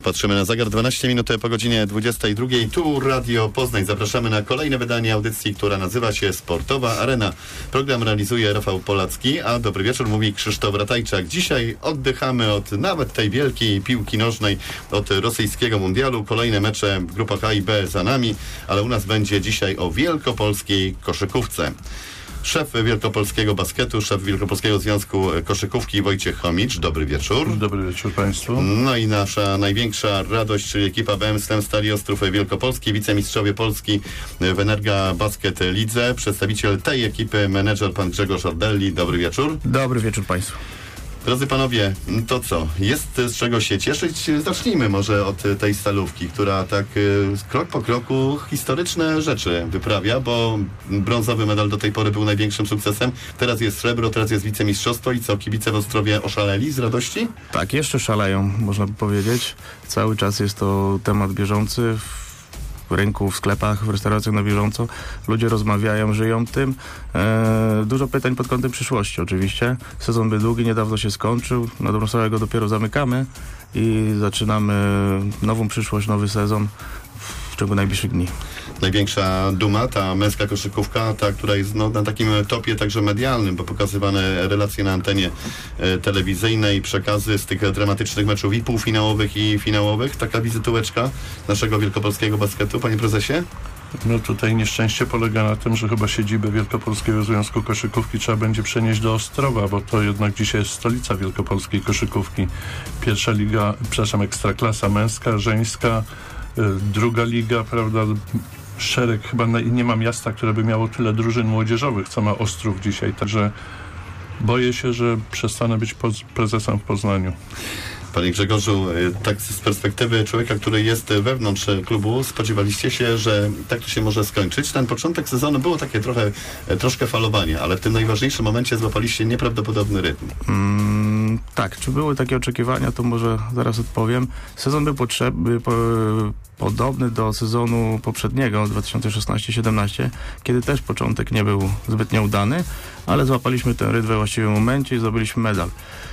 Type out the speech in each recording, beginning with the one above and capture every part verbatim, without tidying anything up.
Patrzymy na zegar, dwanaście minut po godzinie dwudziestej drugiej. Tu Radio Poznań. Zapraszamy na kolejne wydanie audycji, która nazywa się Sportowa Arena. Program realizuje Rafał Polacki, a dobry wieczór mówi Krzysztof Ratajczak. Dzisiaj oddychamy od nawet tej wielkiej piłki nożnej, od rosyjskiego mundialu. Kolejne mecze w grupach A i B za nami, ale u nas będzie dzisiaj o wielkopolskiej koszykówce. Szef Wielkopolskiego Basketu, szef Wielkopolskiego Związku Koszykówki Wojciech Chomicz. Dobry wieczór. Dobry wieczór Państwu. No i nasza największa radość, czyli ekipa B M Stem Stali Ostrów Wielkopolski, wicemistrzowie Polski w Energa Basket Lidze. Przedstawiciel tej ekipy, menedżer pan Grzegorz Ordelli. Dobry wieczór. Dobry wieczór Państwu. Drodzy panowie, to co? Jest z czego się cieszyć? Zacznijmy może od tej stalówki, która tak krok po kroku historyczne rzeczy wyprawia, bo brązowy medal do tej pory był największym sukcesem. Teraz jest srebro, teraz jest wicemistrzostwo i co? Kibice w Ostrowie oszaleli z radości? Tak, jeszcze szaleją, można by powiedzieć. Cały czas jest to temat bieżący w rynku, w sklepach, w restauracjach na bieżąco. Ludzie rozmawiają, żyją tym. E, dużo pytań pod kątem przyszłości oczywiście. Sezon był długi, niedawno się skończył. Na dobrą sprawę go dopiero zamykamy i zaczynamy nową przyszłość, nowy sezon w ciągu najbliższych dni. Największa duma, ta męska koszykówka, ta, która jest no, na takim topie także medialnym, bo pokazywane relacje na antenie e, telewizyjnej, przekazy z tych dramatycznych meczów i półfinałowych i finałowych. Taka wizytóweczka naszego wielkopolskiego basketu, panie prezesie? No tutaj nieszczęście polega na tym, że chyba siedzibę Wielkopolskiego Związku Koszykówki trzeba będzie przenieść do Ostrowa, bo to jednak dzisiaj jest stolica wielkopolskiej koszykówki. Pierwsza liga, przepraszam, ekstraklasa męska, żeńska, y, druga liga, prawda, szereg, chyba nie ma miasta, które by miało tyle drużyn młodzieżowych, co ma Ostrów dzisiaj, także boję się, że przestanę być poz- prezesem w Poznaniu. Panie Grzegorzu, tak z perspektywy człowieka, który jest wewnątrz klubu, spodziewaliście się, że tak to się może skończyć? Ten początek sezonu było takie trochę, troszkę falowanie, ale w tym najważniejszym momencie złapaliście nieprawdopodobny rytm. Mm, tak, czy były takie oczekiwania, to może zaraz odpowiem. Sezon był potrzebny, po, podobny do sezonu poprzedniego, dwa tysiące szesnaście siedemnaście, kiedy też początek nie był zbytnio udany, ale złapaliśmy ten rytm we właściwym momencie i zdobyliśmy medal.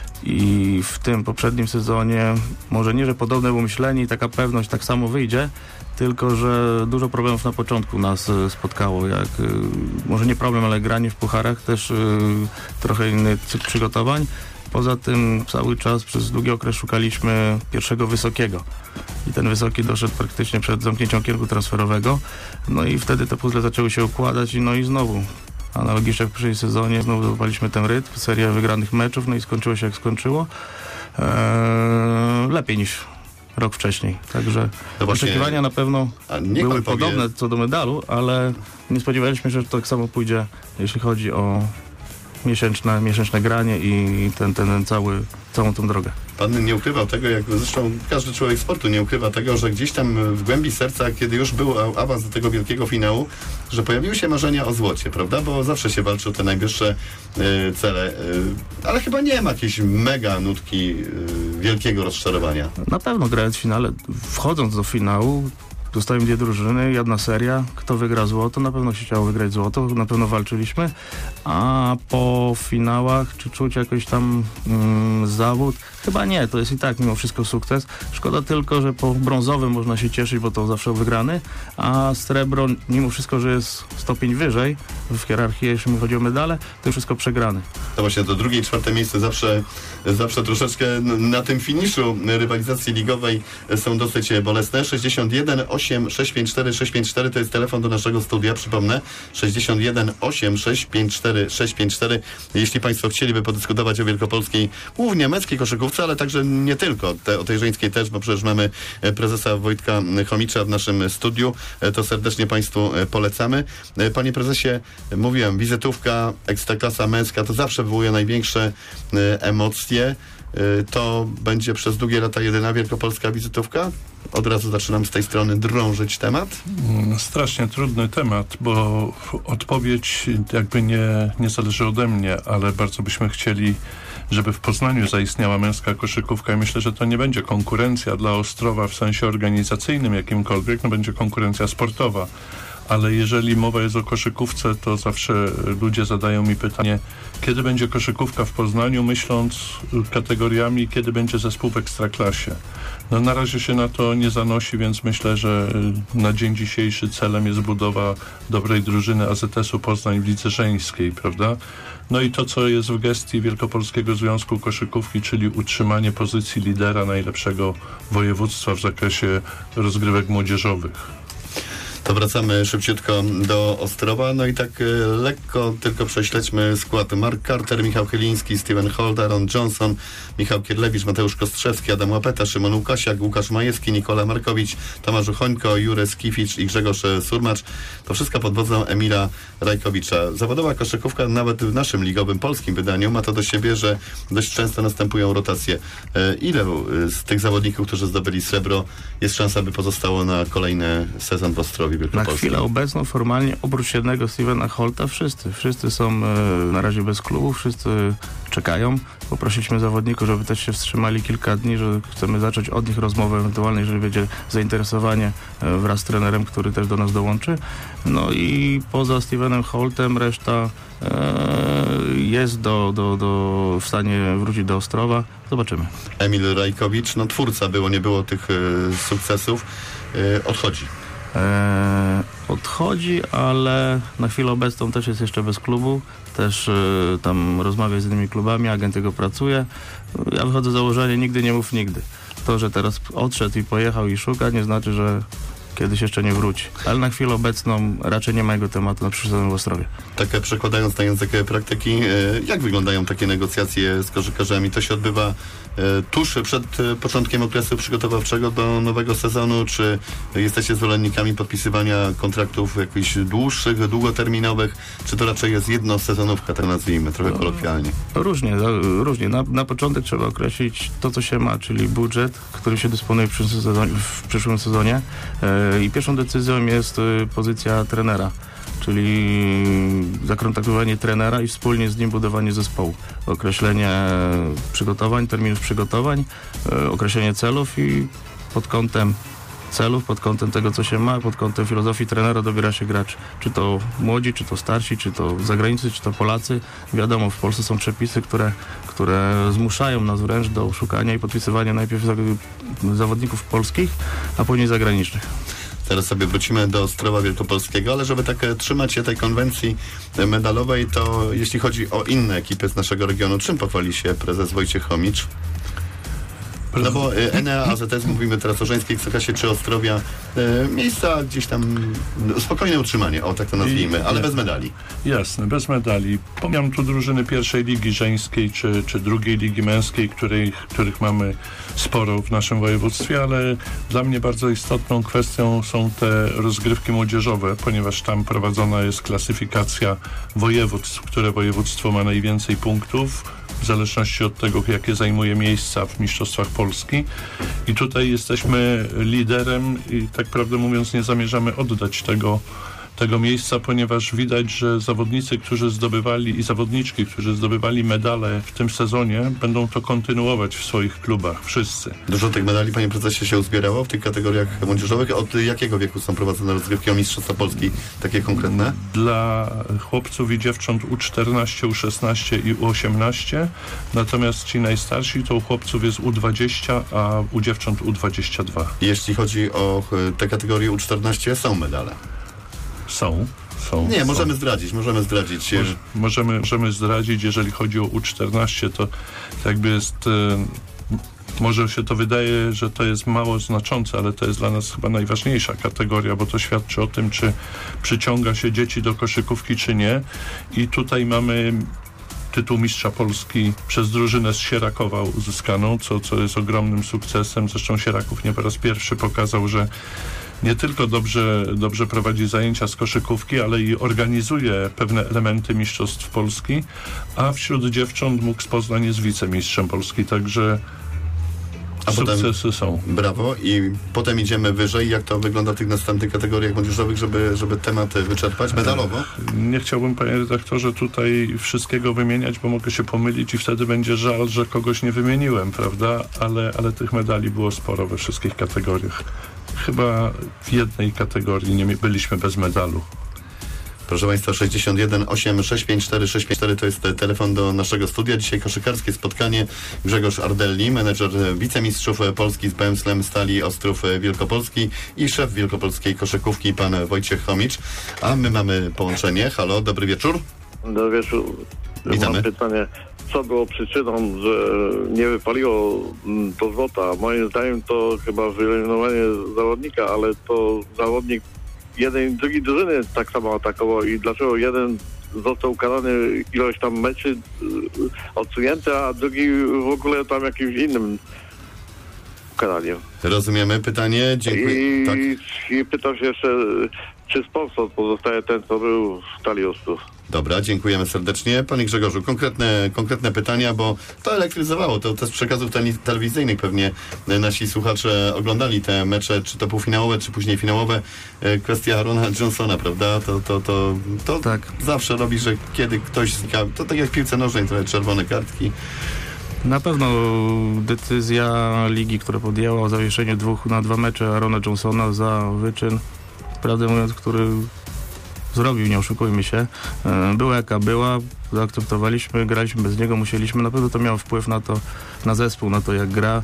I w tym poprzednim sezonie, może nie, że podobne było myślenie i taka pewność tak samo wyjdzie, tylko że dużo problemów na początku nas spotkało, jak może nie problem, ale granie w pucharach, też trochę inny cykl przygotowań. Poza tym cały czas przez długi okres szukaliśmy pierwszego wysokiego i ten wysoki doszedł praktycznie przed zamknięciem okienku transferowego, no i wtedy te puzzle zaczęły się układać i no i znowu analogicznie jak w pierwszym sezonie, znowu złapaliśmy ten rytm, serię wygranych meczów, no i skończyło się jak skończyło. Eee, lepiej niż rok wcześniej. Także no właśnie, oczekiwania na pewno były podobne powie... co do medalu, ale nie spodziewaliśmy się, że to tak samo pójdzie, jeśli chodzi o miesięczne, miesięczne granie i ten, ten, ten cały, całą tą drogę. Pan nie ukrywał tego, jak zresztą każdy człowiek sportu nie ukrywa tego, że gdzieś tam w głębi serca, kiedy już był awans do tego wielkiego finału, że pojawiły się marzenia o złocie, prawda? Bo zawsze się walczy o te najwyższe y, cele, y, ale chyba nie ma jakiejś mega nutki y, wielkiego rozczarowania. Na pewno grając w finale, wchodząc do finału, zostają dwie drużyny, jedna seria. Kto wygra złoto? Na pewno się chciało wygrać złoto, na pewno walczyliśmy. A po finałach, czy czuć jakoś tam mm, zawód? Chyba nie, to jest i tak mimo wszystko sukces. Szkoda tylko, że po brązowym można się cieszyć, bo to zawsze wygrany, a srebro, mimo wszystko, że jest stopień wyżej w hierarchii, jeśli chodzi o medale, to wszystko przegrany. To właśnie to drugie i czwarte miejsce zawsze, zawsze troszeczkę na tym finiszu rywalizacji ligowej są dosyć bolesne. sześćdziesiąt jeden osiem sześć pięć cztery sześć pięć cztery to jest telefon do naszego studia, przypomnę, sześćdziesiąt jeden osiem sześć pięć cztery sześć pięć cztery. Jeśli Państwo chcieliby podyskutować o wielkopolskiej, głównie męskiej koszykówce, ale także nie tylko, te, o tej żeńskiej też, bo przecież mamy prezesa Wojtka Chomicza w naszym studiu, to serdecznie Państwu polecamy. Panie prezesie, mówiłem, wizytówka, ekstraklasa męska, to zawsze wywołuje największe emocje. To będzie przez długie lata jedyna wielkopolska wizytówka? Od razu zaczynam z tej strony drążyć temat. Strasznie trudny temat, bo odpowiedź jakby nie, nie zależy ode mnie, ale bardzo byśmy chcieli, żeby w Poznaniu zaistniała męska koszykówka i myślę, że to nie będzie konkurencja dla Ostrowa w sensie organizacyjnym jakimkolwiek, no będzie konkurencja sportowa. ale jeżeli mowa jest o koszykówce, to zawsze ludzie zadają mi pytanie, kiedy będzie koszykówka w Poznaniu, myśląc kategoriami, kiedy będzie zespół w Ekstraklasie. No na razie się na to nie zanosi, więc myślę, że na dzień dzisiejszy celem jest budowa dobrej drużyny A Z S-u Poznań w lidze żeńskiej, prawda? No i to, co jest w gestii Wielkopolskiego Związku Koszykówki, czyli utrzymanie pozycji lidera najlepszego województwa w zakresie rozgrywek młodzieżowych. To wracamy szybciutko do Ostrowa. No i tak y, lekko tylko prześledźmy skład. Mark Carter, Michał Chyliński, Steven Holt, Aaron Johnson, Michał Kierlewicz, Mateusz Kostrzewski, Adam Łapeta, Szymon Łukasiak, Łukasz Majewski, Nikola Markowicz, Tomasz Uchońko, Jurek Skificz i Grzegorz Surmacz. To wszystko pod wodzą Emila Rajkowicza. Zawodowa koszykówka nawet w naszym ligowym polskim wydaniu ma to do siebie, że dość często następują rotacje. Y, ile z tych zawodników, którzy zdobyli srebro, jest szansa, by pozostało na kolejny sezon w Ostrowie? Na chwilę obecną formalnie oprócz jednego Stevena Holta wszyscy. Wszyscy są e, na razie bez klubu, wszyscy czekają. Poprosiliśmy zawodników, żeby też się wstrzymali kilka dni, że chcemy zacząć od nich rozmowę ewentualnie, jeżeli będzie zainteresowanie e, wraz z trenerem, który też do nas dołączy. No i poza Stevenem Holtem reszta e, jest do, do, do, w stanie wrócić do Ostrowa. Zobaczymy. Emil Rajkowicz, no twórca było, nie było tych e, sukcesów, e, odchodzi. E, odchodzi, ale na chwilę obecną też jest jeszcze bez klubu, też e, tam rozmawia z innymi klubami, agent jego pracuje. Ja wychodzę z założenia, nigdy nie mów nigdy. To, że teraz odszedł i pojechał i szuka, nie znaczy, że kiedyś jeszcze nie wróci. Ale na chwilę obecną raczej nie ma jego tematu na przyszły sezon w Ostrowie. Tak przekładając na język praktyki, jak wyglądają takie negocjacje z koszykarzami? To się odbywa tuż przed początkiem okresu przygotowawczego do nowego sezonu? Czy jesteście zwolennikami podpisywania kontraktów jakichś dłuższych, długoterminowych? Czy to raczej jest jednosezonówka, tak nazwijmy, trochę kolokwialnie? Różnie, różnie. Na, na początek trzeba określić to, co się ma, czyli budżet, który się dysponuje w przyszłym sezonie. W przyszłym sezonie. I pierwszą decyzją jest pozycja trenera, czyli zakontaktowanie trenera i wspólnie z nim budowanie zespołu. Określenie przygotowań, terminów przygotowań, określenie celów i pod kątem celów, pod kątem tego, co się ma, pod kątem filozofii trenera dobiera się graczy. Czy to młodzi, czy to starsi, czy to zagranicy, czy to Polacy. Wiadomo, w Polsce są przepisy, które, które zmuszają nas wręcz do szukania i podpisywania najpierw zawodników polskich, a później zagranicznych. Teraz sobie wrócimy do Ostrowa Wielkopolskiego, ale żeby tak trzymać się tej konwencji medalowej, to jeśli chodzi o inne ekipy z naszego regionu, czym pochwali się prezes Wojciech Chomicz? No bo N E A, A Z S, mówimy teraz o żeńskiej Ekstraklasie czy Ostrowia, e, miejsca gdzieś tam, no, spokojne utrzymanie, o tak to nazwijmy, ale bez medali. Jasne, bez medali. Pomijam tu drużyny pierwszej ligi żeńskiej czy, czy drugiej ligi męskiej, których, których mamy sporo w naszym województwie, ale dla mnie bardzo istotną kwestią są te rozgrywki młodzieżowe, ponieważ tam prowadzona jest klasyfikacja województw, które województwo ma najwięcej punktów, w zależności od tego, jakie zajmuje miejsca w Mistrzostwach Polski. I tutaj jesteśmy liderem i tak prawdę mówiąc nie zamierzamy oddać tego, tego miejsca, ponieważ widać, że zawodnicy, którzy zdobywali i zawodniczki, którzy zdobywali medale w tym sezonie, będą to kontynuować w swoich klubach. Wszyscy. Dużo tych medali, panie prezesie, się uzbierało w tych kategoriach młodzieżowych? Od jakiego wieku są prowadzone rozgrywki o Mistrzostwa Polski? Takie konkretne? Dla chłopców i dziewcząt U czternaście, U szesnaście i U osiemnaście. Natomiast ci najstarsi to u chłopców jest U dwadzieścia, a u dziewcząt U dwadzieścia dwa. Jeśli chodzi o te kategorie U czternaście, są medale? Są. Są, Nie, są. możemy zdradzić, możemy zdradzić. Moż, możemy, możemy zdradzić, jeżeli chodzi o U czternaście, to jakby jest, e, może się to wydaje, że to jest mało znaczące, ale to jest dla nas chyba najważniejsza kategoria, bo to świadczy o tym, czy przyciąga się dzieci do koszykówki, czy nie. I tutaj mamy tytuł mistrza Polski przez drużynę z Sierakowa uzyskaną, co, co jest ogromnym sukcesem. Zresztą Sieraków nie po raz pierwszy pokazał, że nie tylko dobrze, dobrze prowadzi zajęcia z koszykówki, ale i organizuje pewne elementy mistrzostw Polski, a wśród dziewcząt mógł Poznań jest wicemistrzem Polski, także a sukcesy potem, są. Brawo. I potem idziemy wyżej. Jak to wygląda w tych następnych kategoriach młodzieżowych, żeby, żeby temat wyczerpać medalowo? Nie chciałbym, panie redaktorze, tutaj wszystkiego wymieniać, bo mogę się pomylić i wtedy będzie żal, że kogoś nie wymieniłem, prawda? Ale, ale tych medali było sporo we wszystkich kategoriach. chyba w jednej kategorii nie byliśmy bez medalu. Proszę Państwa, sześćdziesiąt jeden osiem sześć pięć cztery sześć pięć cztery to jest telefon do naszego studia. Dzisiaj koszykarskie spotkanie. Grzegorz Ardelli, menedżer wicemistrzów Polski z B M Slam Stali Ostrów Wielkopolski i szef wielkopolskiej koszykówki, pan Wojciech Chomicz. A my mamy połączenie. Halo, dobry wieczór. Dobry wieczór. Witamy. Mam pytanie, co było przyczyną, że nie wypaliło to złota? Moim zdaniem to chyba wyeliminowanie zawodnika, ale to zawodnik jeden i drugi drużyny tak samo atakował i dlaczego jeden został ukarany ilość tam meczy odsunięty, a drugi w ogóle tam jakimś innym ukaraniem. Rozumiemy pytanie. Dziękuję. I, Tak. i pytam się jeszcze, czy sponsor pozostaje ten, co był w Stali Ostrów? Dobra, dziękujemy serdecznie. Panie Grzegorzu, konkretne, konkretne pytania, bo to elektryzowało, to, to z przekazów tele- telewizyjnych pewnie nasi słuchacze oglądali te mecze, czy to półfinałowe, czy później finałowe. E, kwestia Aarona Johnsona, prawda? To, to, to, to Tak. zawsze robi, że kiedy ktoś znika, to tak jak w piłce nożnej, trochę czerwone kartki. Na pewno decyzja ligi, która podjęła o zawieszeniu dwóch na dwa mecze Aarona Johnsona za wyczyn, prawdę mówiąc, który zrobił, nie oszukujmy się. Była jaka była, zaakceptowaliśmy, graliśmy bez niego, musieliśmy, na pewno to miało wpływ na to, na zespół, na to jak gra.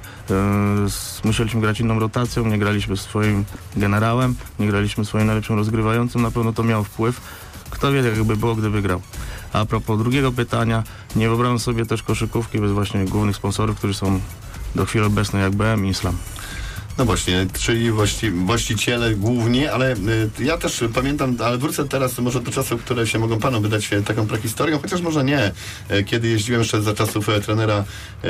Musieliśmy grać inną rotacją, nie graliśmy swoim generałem, nie graliśmy swoim najlepszym rozgrywającym, na pewno to miało wpływ. Kto wie, jakby było, gdyby grał. A propos drugiego pytania, nie wyobrażam sobie też koszykówki bez właśnie głównych sponsorów, którzy są do chwili obecnej jak B M i Slam. No właśnie, czyli właści, właściciele głównie, ale y, ja też pamiętam, ale wrócę teraz może do czasów, które się mogą panom wydać y, taką prehistorią, chociaż może nie. Y, kiedy jeździłem jeszcze za czasów y, trenera,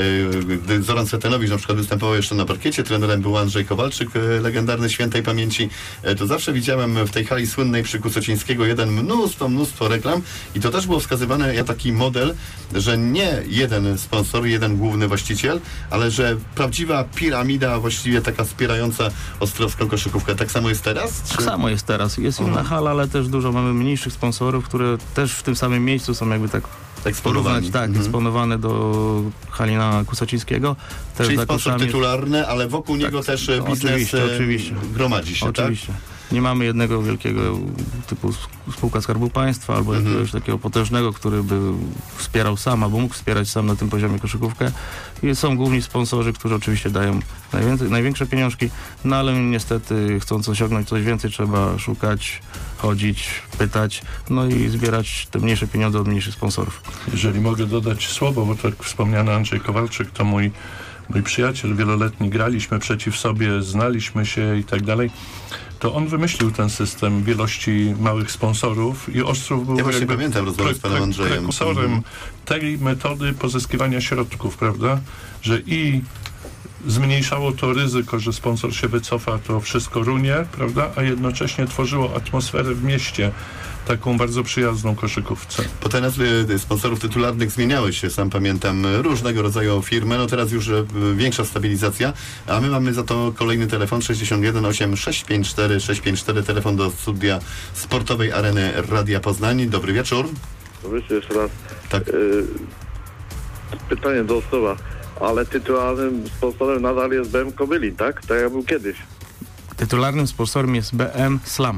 y, gdy Zoran Cetenowicz na przykład występował jeszcze na parkiecie, trenerem był Andrzej Kowalczyk, y, legendarny świętej pamięci, y, to zawsze widziałem w tej hali słynnej przy Kusocińskiego jeden mnóstwo, mnóstwo reklam i to też było wskazywane jak taki model, że nie jeden sponsor, jeden główny właściciel, ale że prawdziwa piramida, właściwie taka wspierająca ostrowską koszykówkę. Tak samo jest teraz? Czy... Tak samo jest teraz. Jest inna Mhm. hala, ale też dużo mamy mniejszych sponsorów, które też w tym samym miejscu są jakby tak Eksponowani. porównać, tak, Mhm. eksponowane do Halina Kusocińskiego. Też Czyli za sponsor koszami- tytularny, ale wokół niego też e, no, biznes oczywiście, e, oczywiście. gromadzi się, Oczywiście. Nie mamy jednego wielkiego typu spółka Skarbu Państwa albo Mhm. jakiegoś takiego potężnego, który by wspierał sam, albo mógł wspierać sam na tym poziomie koszykówkę. I są główni sponsorzy, którzy oczywiście dają najwięcej, największe pieniążki, no ale niestety chcąc osiągnąć coś więcej trzeba szukać, chodzić, pytać, no i zbierać te mniejsze pieniądze od mniejszych sponsorów. Jeżeli mogę dodać słowo, bo tak wspomniany Andrzej Kowalczyk to mój, mój przyjaciel wieloletni, graliśmy przeciw sobie, znaliśmy się i tak dalej, to on wymyślił ten system wielości małych sponsorów i Ostrów był Ja właśnie jakby pamiętam rozmowę z panem Andrzejem. prekursorem Mhm. tej metody pozyskiwania środków, prawda, że i zmniejszało to ryzyko, że sponsor się wycofa, to wszystko runie, prawda, a jednocześnie tworzyło atmosferę w mieście, taką bardzo przyjazną koszykówce. Bo te nazwy sponsorów tytularnych zmieniały się, sam pamiętam, różnego rodzaju firmy, no teraz już e, większa stabilizacja, a my mamy za to kolejny telefon sześćdziesiąt jeden osiem sześć pięć cztery sześć pięć cztery, telefon do studia sportowej Areny Radia Poznań. Dobry wieczór. Wyście jeszcze raz. Tak. Y, pytanie do Ostrowa, ale tytularnym sponsorem nadal jest B M Kobylin, tak? Tak jak był kiedyś. Tytularnym sponsorem jest B M Slam.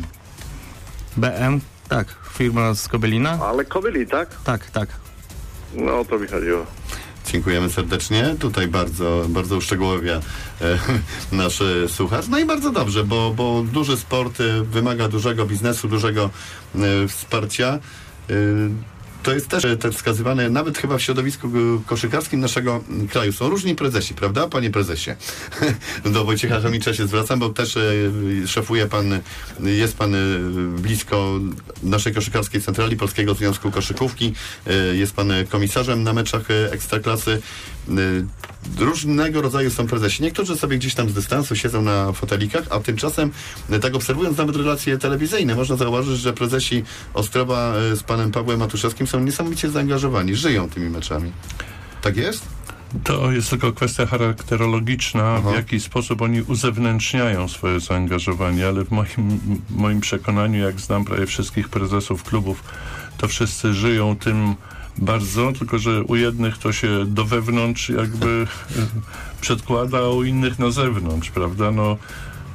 B M, tak, firma z Kobylina. Ale Kobylin, tak? Tak, tak. No o to mi chodziło. Dziękujemy serdecznie. Tutaj bardzo, bardzo uszczegółowia e, nasz e, słuchacz. No i bardzo dobrze, bo, bo duży sport e, wymaga dużego biznesu, dużego e, wsparcia. E, to jest też, e, też wskazywane nawet chyba w środowisku e, koszykarskim naszego m, kraju. Są różni prezesi, prawda, panie prezesie? Do Wojciecha Chomicza się zwracam, bo też e, szefuje pan, jest pan e, blisko naszej koszykarskiej centrali Polskiego Związku Koszykówki. E, jest pan komisarzem na meczach e, Ekstraklasy. E, Różnego rodzaju są prezesi. Niektórzy sobie gdzieś tam z dystansu siedzą na fotelikach, a tymczasem, e, tak obserwując nawet relacje telewizyjne, można zauważyć, że prezesi Ostrowa e, z panem Pawłem Matuszewskim są niesamowicie zaangażowani, żyją tymi meczami. Tak jest? To jest tylko kwestia charakterologiczna, Aha. w jaki sposób oni uzewnętrzniają swoje zaangażowanie, ale w moim, moim przekonaniu, jak znam prawie wszystkich prezesów klubów, to wszyscy żyją tym bardzo, tylko że u jednych to się do wewnątrz jakby przedkłada, a u innych na zewnątrz, prawda? No,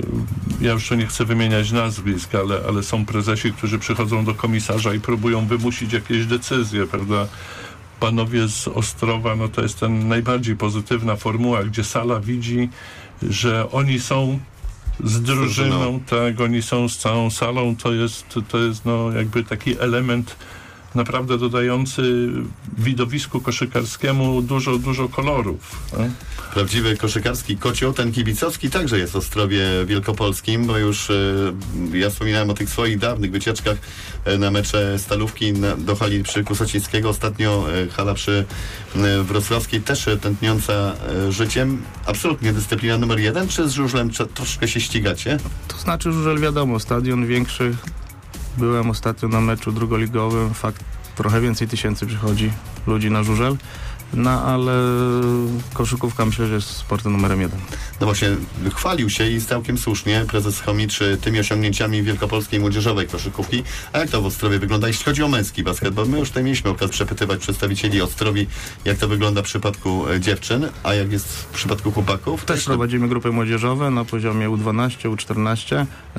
ja już tu nie chcę wymieniać nazwisk, ale, ale są prezesi, którzy przychodzą do komisarza i próbują wymusić jakieś decyzje, prawda? Panowie z Ostrowa, no to jest ten najbardziej pozytywna formuła, gdzie sala widzi, że oni są z drużyną, tak, oni są z całą salą, to jest, to jest no jakby taki element naprawdę dodający widowisku koszykarskiemu dużo, dużo kolorów. No? Prawdziwy koszykarski kocioł, ten kibicowski także jest w Ostrowie Wielkopolskim, bo już y, ja wspominałem o tych swoich dawnych wycieczkach y, na mecze Stalówki na, do hali przy Kusocińskiego. Ostatnio y, hala przy y, Wrocławskiej też y, tętniąca y, życiem. Absolutnie dyscyplina numer jeden, czy z żużlem czy, troszkę się ścigacie? To znaczy żużel wiadomo, stadion większy. Byłem ostatnio na meczu drugoligowym, fakt trochę więcej tysięcy przychodzi ludzi na żużel, no ale koszykówka myślę, że jest sportem numerem jeden. No właśnie, chwalił się i całkiem słusznie prezes Chomicz tymi osiągnięciami wielkopolskiej młodzieżowej koszykówki. A jak to w Ostrowie wygląda, jeśli chodzi o męski basket? Bo my już tutaj mieliśmy okazję przepytywać przedstawicieli Ostrowi, jak to wygląda w przypadku dziewczyn, a jak jest w przypadku chłopaków? Też prowadzimy grupy młodzieżowe na poziomie U dwanaście, U czternaście.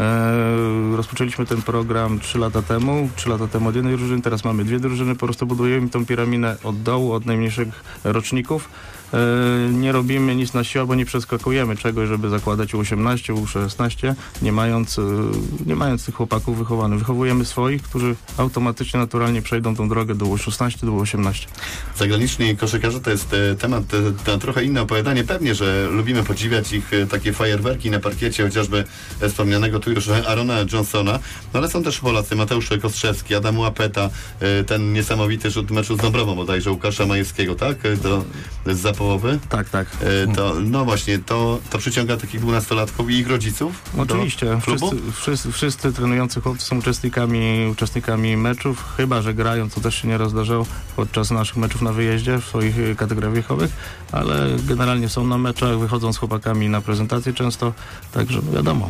Eee, rozpoczęliśmy ten program trzy lata temu. trzy lata temu od jednej drużyny, teraz mamy dwie drużyny. Po prostu budujemy tą piramidę od dołu, od najmniejszych roczników. E, nie robimy nic na siłę, bo nie przeskakujemy czegoś, żeby zakładać U osiemnaście, U szesnaście, nie mając, e, nie mając tych chłopaków wychowanych. Wychowujemy swoich, którzy automatycznie, naturalnie przejdą tą drogę do U szesnaście, do U osiemnaście. Zagraniczni koszykarze to jest e, temat, e, to trochę inne opowiadanie. Pewnie, że lubimy podziwiać ich e, takie fajerwerki na parkiecie, chociażby e, wspomnianego tu już Arona Johnsona, no ale są też Polacy, Mateusz Kostrzewski, Adam Łapeta, e, ten niesamowity rzut meczu z Dąbrową bodajże, Łukasza Majewskiego, tak? E, to z Zapołowy. Tak, tak. E, to, no właśnie, to, to przyciąga takich dwunastolatków i ich rodziców? Oczywiście. Wszyscy, wszyscy, wszyscy trenujący chłopcy są uczestnikami, uczestnikami meczów, chyba że grają, co też się nieraz zdarzało podczas naszych meczów na wyjeździe w swoich kategoriach wiekowych, ale generalnie są na meczach, wychodzą z chłopakami na prezentacje często, także wiadomo.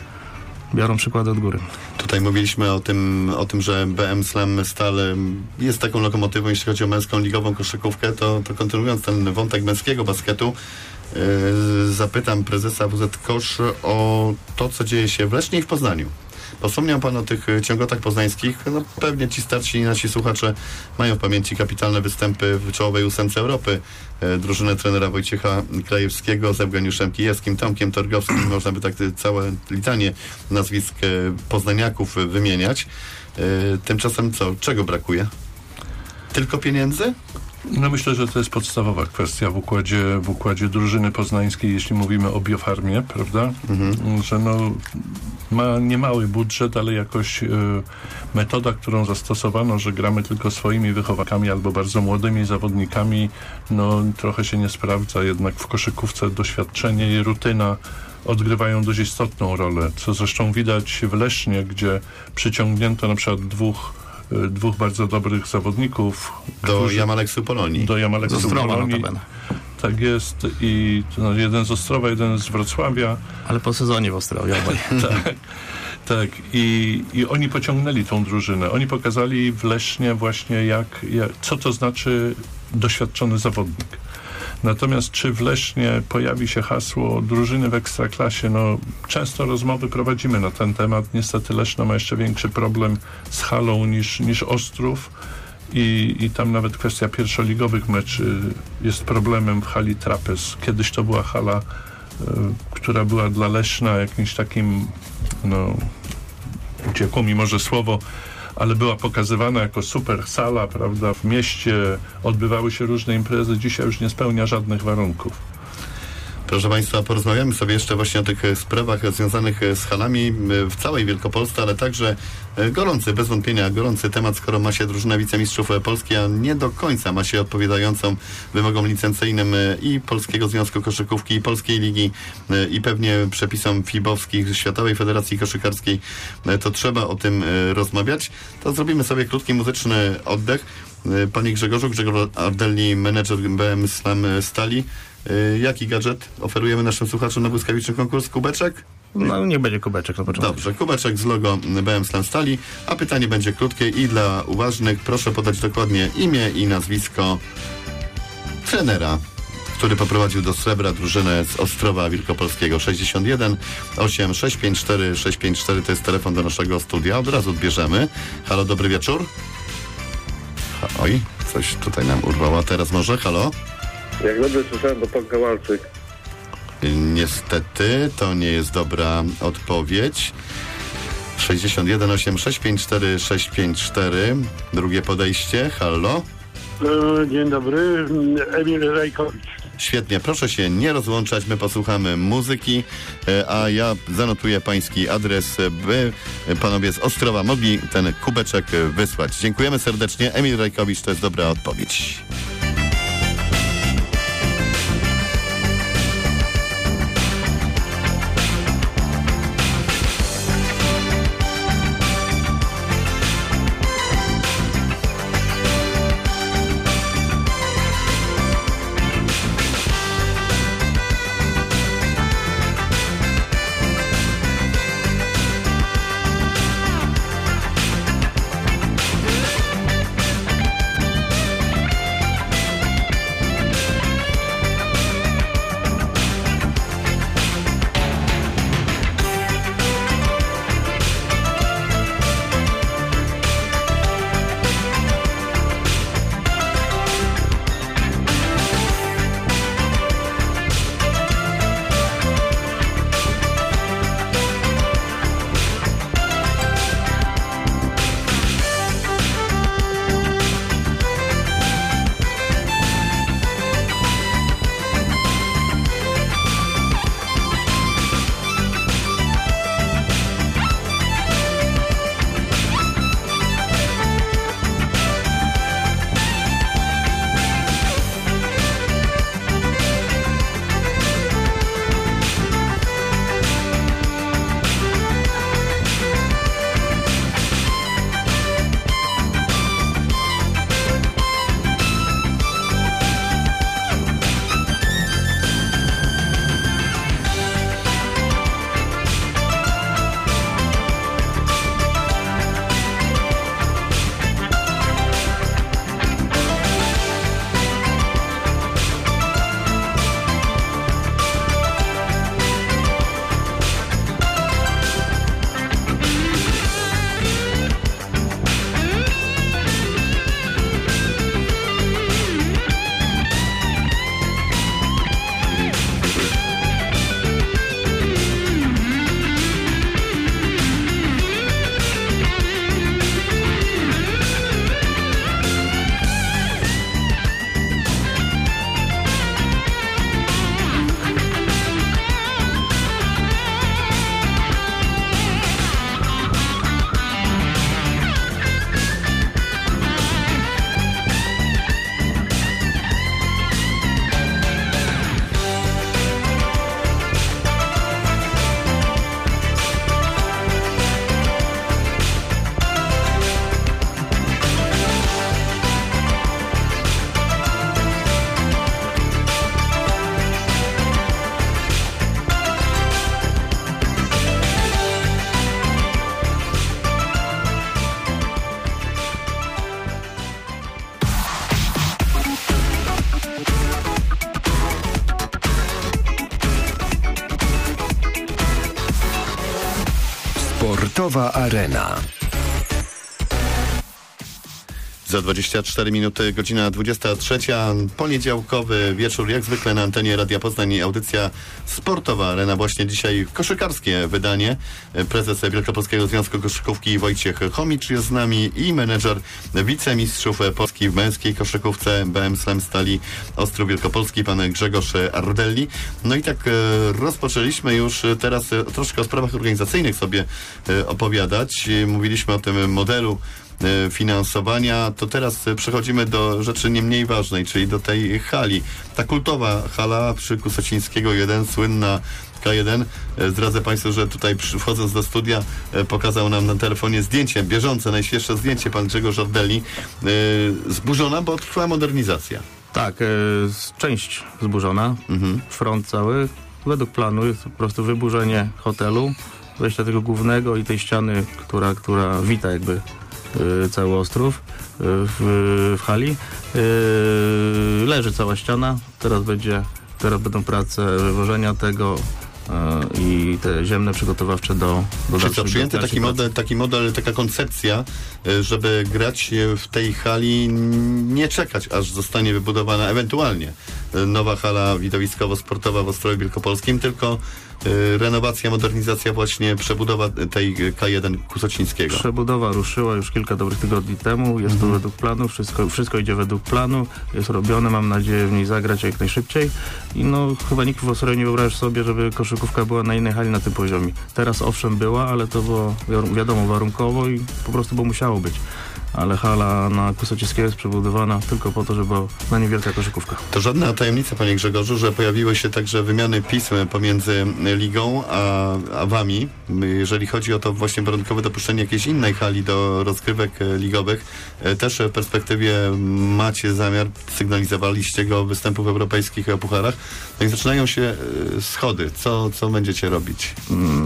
Biorą przykłady od góry. Tutaj mówiliśmy o tym, o tym, że B M Slam Stal jest taką lokomotywą, jeśli chodzi o męską ligową koszykówkę, to, to kontynuując ten wątek męskiego basketu, yy, zapytam prezesa W Z Kosz o to, co dzieje się w Lesznie i w Poznaniu. Wspomniał Pan o tych ciągotach poznańskich. No, pewnie ci starsi nasi słuchacze mają w pamięci kapitalne występy w czołowej ósemce Europy. E, drużynę trenera Wojciecha Krajewskiego z Eugeniuszem Kijewskim, Tomkiem Torgowskim. Można by tak całe litanie nazwisk e, poznaniaków wymieniać. E, tymczasem co? Czego brakuje? Tylko pieniędzy? No myślę, że to jest podstawowa kwestia w układzie, w układzie drużyny poznańskiej, jeśli mówimy o biofarmie, prawda? Mhm. Że no ma niemały budżet, ale jakoś y, metoda, którą zastosowano, że gramy tylko swoimi wychowakami albo bardzo młodymi zawodnikami, no trochę się nie sprawdza. Jednak w koszykówce doświadczenie i rutyna odgrywają dość istotną rolę, co zresztą widać w Lesznie, gdzie przyciągnięto na przykład dwóch dwóch bardzo dobrych zawodników. Do którzy, Jamaleksu Polonii. Do Jamaleksu Polonii. Tak jest. I no, jeden z Ostrowa, jeden z Wrocławia. Ale po sezonie w Ostrowie. tak. Tak. I, I oni pociągnęli tą drużynę. Oni pokazali w Lesznie właśnie jak, jak, co to znaczy doświadczony zawodnik. Natomiast czy w Lesznie pojawi się hasło drużyny w Ekstraklasie? No, często rozmowy prowadzimy na ten temat. Niestety Leszno ma jeszcze większy problem z halą niż, niż Ostrów i, i tam nawet kwestia pierwszoligowych meczy jest problemem w hali Trapez. Kiedyś to była hala, y, która była dla Leszna jakimś takim, no, uciekło mi może słowo, ale była pokazywana jako super sala, prawda, w mieście, odbywały się różne imprezy, dzisiaj już nie spełnia żadnych warunków. Proszę Państwa, porozmawiamy sobie jeszcze właśnie o tych sprawach związanych z halami w całej Wielkopolsce, ale także gorący, bez wątpienia gorący temat, skoro ma się drużyna wicemistrzów Polski, a nie do końca ma się odpowiadającą wymogom licencyjnym i Polskiego Związku Koszykówki, i Polskiej Ligi, i pewnie przepisom fibowskich Światowej Federacji Koszykarskiej, to trzeba o tym rozmawiać. To zrobimy sobie krótki muzyczny oddech. Panie Grzegorzu, Grzegorz Ardelli, menedżer B M Slam Stali. Jaki gadżet oferujemy naszym słuchaczom na błyskawiczny konkurs? Kubeczek? No niech będzie kubeczek na początku. Dobrze, kubeczek z logo B M Slam Stali, a pytanie będzie krótkie i dla uważnych proszę podać dokładnie imię i nazwisko trenera, który poprowadził do srebra drużynę z Ostrowa Wielkopolskiego. sześćdziesiąt jeden osiem sześć pięć cztery sześć pięć cztery to jest telefon do naszego studia. Od razu odbierzemy. Halo, dobry wieczór. Ha, oj, coś tutaj nam urwało. Teraz może, halo? Jak dobrze słyszałem, to pan Kowalczyk. Niestety, to nie jest dobra odpowiedź. sześćdziesiąt jeden osiem sześć pięć cztery sześć pięć cztery. Drugie podejście. Halo? Dzień dobry, Emil Rajkowicz. Świetnie, proszę się nie rozłączać, my posłuchamy muzyki, a ja zanotuję pański adres, by panowie z Ostrowa mogli ten kubeczek wysłać. Dziękujemy serdecznie. Emil Rajkowicz, to jest dobra odpowiedź. Sportowa Arena. Za dwadzieścia cztery minuty, godzina dwudziesta trzecia, poniedziałkowy wieczór, jak zwykle na antenie Radia Poznań i audycja Sportowa Arena. Właśnie dzisiaj koszykarskie wydanie. Prezes Wielkopolskiego Związku Koszykówki Wojciech Chomicz jest z nami i menedżer wicemistrzów Polski w męskiej koszykówce B M Slam Stali Ostrów Wielkopolski, pan Grzegorz Ardelli. No i tak e, rozpoczęliśmy już teraz e, troszkę o sprawach organizacyjnych sobie e, opowiadać. Mówiliśmy o tym modelu finansowania, to teraz przechodzimy do rzeczy nie mniej ważnej, czyli do tej hali. Ta kultowa hala przy Kusocińskiego jeden, słynna K jeden. Zdradzę Państwu, że tutaj wchodząc do studia pokazał nam na telefonie zdjęcie, bieżące, najświeższe zdjęcie, pan Grzegorz Ardelli. Zburzona, bo trwa modernizacja. Tak, e, część zburzona, mhm. front cały. Według planu jest po prostu wyburzenie hotelu, wejścia tego głównego i tej ściany, która, która wita jakby y, cały Ostrów y, w, w hali. Y, leży cała ściana, teraz będzie, teraz będą prace wywożenia tego y, i te ziemne przygotowawcze do, do Czy co, przyjęty dalszej taki pracy. model, taki model, taka koncepcja, y, żeby grać w tej hali, nie czekać, aż zostanie wybudowana ewentualnie y, nowa hala widowiskowo-sportowa w Ostrowie Wielkopolskim, tylko y, renowacja, modernizacja, właśnie przebudowa tej K jeden Kusocińskiego. Przebudowa ruszyła już kilka dobrych tygodni temu, jest to według planu, wszystko, wszystko idzie według planu, jest robione, mam nadzieję w niej zagrać jak najszybciej i no chyba nikt w Ostrowie nie wyobraża sobie, żeby koszykówka była na innej hali na tym poziomie. Teraz owszem była, ale to było wi- wiadomo warunkowo i po prostu bo musiało być. Ale hala na Kusocińskiego jest przebudowana tylko po to, żeby była na niewielka koszykówka. To żadna tajemnica, panie Grzegorzu, że pojawiły się także wymiany pism pomiędzy ligą a, a wami, jeżeli chodzi o to właśnie warunkowe dopuszczenie jakiejś innej hali do rozgrywek ligowych. Też w perspektywie macie zamiar, sygnalizowaliście go występów europejskich o pucharach. No i zaczynają się schody. Co, co będziecie robić?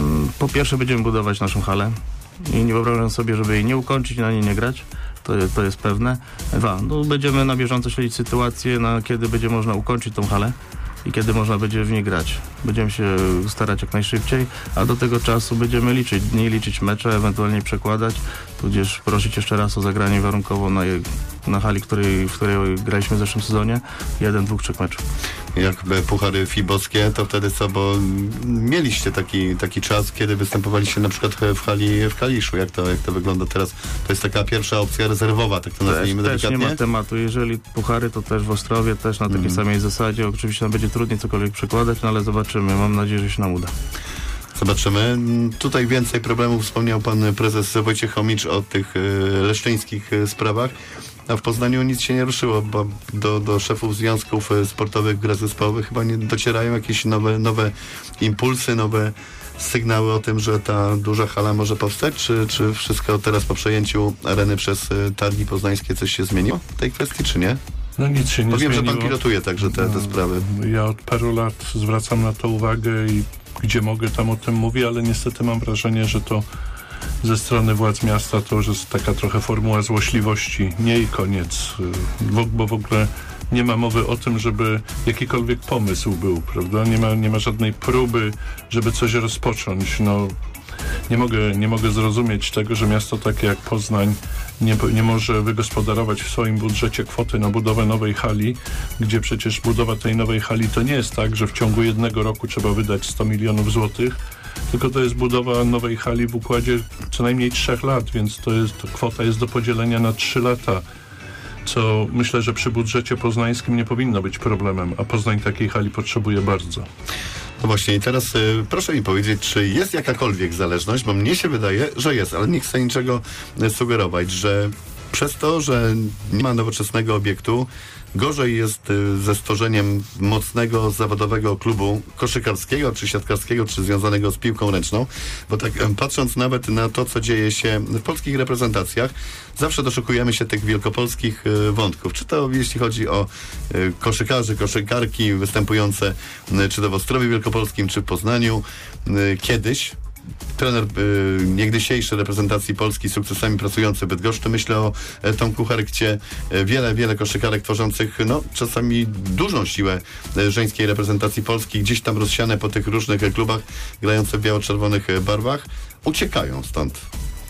Po pierwsze będziemy budować naszą halę i nie wyobrażam sobie, żeby jej nie ukończyć i na niej nie grać. To, to jest pewne. Dwa, no będziemy na bieżąco śledzić sytuację, na kiedy będzie można ukończyć tą halę i kiedy można będzie w niej grać. Będziemy się starać jak najszybciej, a do tego czasu będziemy liczyć dni, liczyć mecze, ewentualnie przekładać, tudzież prosić jeszcze raz o zagranie warunkowo na, na hali, której, w której graliśmy w zeszłym sezonie, jeden, dwóch, trzech meczów. Jakby puchary fibowskie, to wtedy co, bo mieliście taki, taki czas, kiedy występowaliście na przykład w hali w Kaliszu. Jak to, jak to wygląda teraz? To jest taka pierwsza opcja rezerwowa, tak to nazwijmy Też, też delikatnie. nie ma tematu. Jeżeli puchary, to też w Ostrowie, też na takiej Mhm. samej zasadzie. Oczywiście nam będzie trudniej cokolwiek przekładać, no ale zobaczymy. Mam nadzieję, że się nam uda. Zobaczymy. Tutaj więcej problemów wspomniał pan prezes Wojciech Chomicz o tych y, leszczyńskich y, sprawach. A w Poznaniu nic się nie ruszyło, bo do, do szefów związków y, sportowych, gier zespołowych chyba nie docierają jakieś nowe, nowe impulsy, nowe sygnały o tym, że ta duża hala może powstać, czy, czy wszystko teraz po przejęciu areny przez y, Targi Poznańskie coś się zmieniło w tej kwestii, czy nie? No nic się nie Bo wiem, że zmieniło. pan pilotuje także te, te sprawy. Ja od paru lat zwracam na to uwagę i gdzie mogę, tam o tym mówię, ale niestety mam wrażenie, że to ze strony władz miasta to już jest taka trochę formuła złośliwości. Nie i koniec. Bo, bo w ogóle nie ma mowy o tym, żeby jakikolwiek pomysł był, prawda? Nie ma, nie ma żadnej próby, żeby coś rozpocząć. No, nie mogę, nie mogę zrozumieć tego, że miasto takie jak Poznań nie, nie może wygospodarować w swoim budżecie kwoty na budowę nowej hali, gdzie przecież budowa tej nowej hali to nie jest tak, że w ciągu jednego roku trzeba wydać sto milionów złotych, tylko to jest budowa nowej hali w układzie co najmniej trzech lat, więc to jest, to kwota jest do podzielenia na trzy lata, co myślę, że przy budżecie poznańskim nie powinno być problemem, a Poznań takiej hali potrzebuje bardzo. No właśnie i teraz y, proszę mi powiedzieć, czy jest jakakolwiek zależność, bo mnie się wydaje, że jest, ale nie chcę niczego y, sugerować, że przez to, że nie ma nowoczesnego obiektu, gorzej jest y, ze stworzeniem mocnego, zawodowego klubu koszykarskiego, czy siatkarskiego, czy związanego z piłką ręczną, bo tak y, patrząc nawet na to, co dzieje się w polskich reprezentacjach, zawsze doszukujemy się tych wielkopolskich y, wątków. Czy to jeśli chodzi o y, koszykarzy, koszykarki występujące y, czy to w Ostrowie Wielkopolskim, czy w Poznaniu y, kiedyś. Trener y, niegdysiejszej reprezentacji Polski z sukcesami pracujący w Bydgoszczy. Myślę o e, Tomku Herkcie. E, wiele, wiele koszykarek tworzących, no, czasami dużą siłę e, żeńskiej reprezentacji Polski, gdzieś tam rozsiane po tych różnych e, klubach, grające w biało-czerwonych e, barwach, uciekają stąd.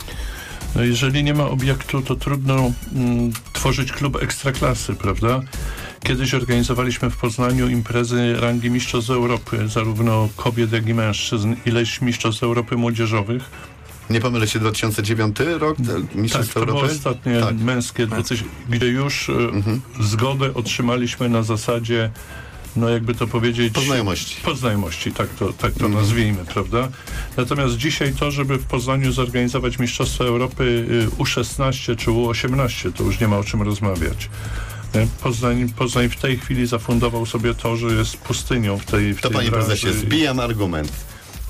No jeżeli nie ma obiektu, to trudno mm, tworzyć klub ekstraklasy, prawda? Kiedyś organizowaliśmy w Poznaniu imprezy rangi Mistrzostw Europy, zarówno kobiet, jak i mężczyzn, ileś Mistrzostw Europy młodzieżowych. Nie pomylę się, dwa tysiące dziewiąty rok Mistrzostw Tak, to było Europy? ostatnie Tak. męskie, dwutysięczne, gdzie już mhm. zgodę otrzymaliśmy na zasadzie, no jakby to powiedzieć... Poznajomości. Poznajomości, tak to, tak to Mhm. nazwijmy, prawda? Natomiast dzisiaj to, żeby w Poznaniu zorganizować Mistrzostwa Europy U szesnaście czy U osiemnaście, to już nie ma o czym rozmawiać. Poznań, Poznań w tej chwili zafundował sobie to, że jest pustynią w tej w To tej panie branży. prezesie, zbijam argument.